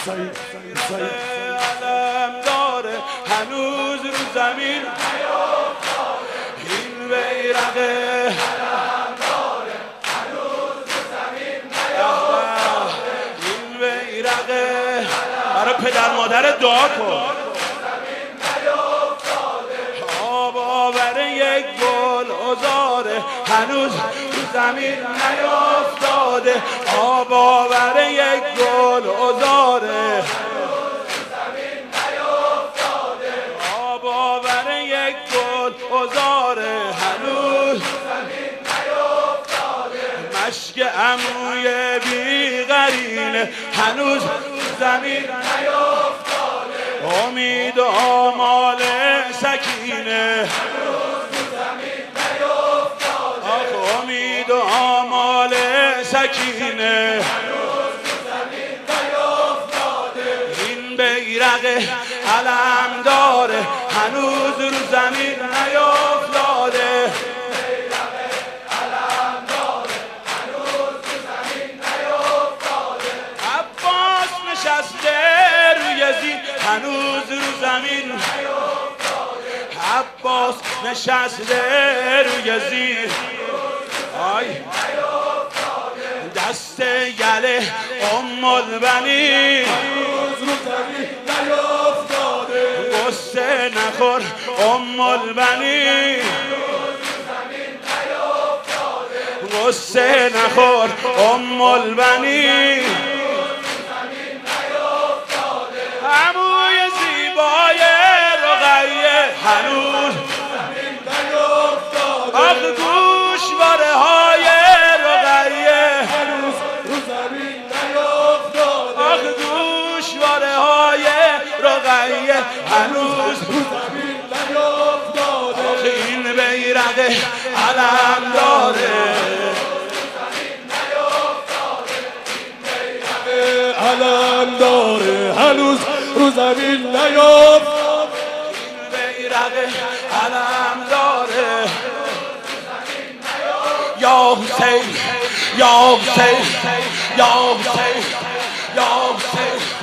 علم داره هنوز رو زمین این بیرقه علم داره هنوز رو زمین این بیرقه برای پدر مادر دعا کن آب آور یک گل ازاره هنوز رو زمین نیافتاده آب آور یک گل ازاره آب آور یک گل ازاره هنوز مشک عموی بی‌قرینه هنوز زمین نیافتاده امید و آمال سکینه آخ امید و آمال سکینه این بیرق علم داره هنوز رو زمین نیافتاده عباس نشسته روی زین هنوز رو زمین عباس نشسته روی زین آی دست گله البنین قصه نخور البنین قصه نخور البنین عموی زیبای رقیه هنوز آخ گوشواره های رقیه آخ گوشواره های رقیه هنوز آخ این بیرق علم داره علم داره هنوز رو زمین نیافتاده این بیرق علم داره یا حسین یا حسین یا حسین یا حسین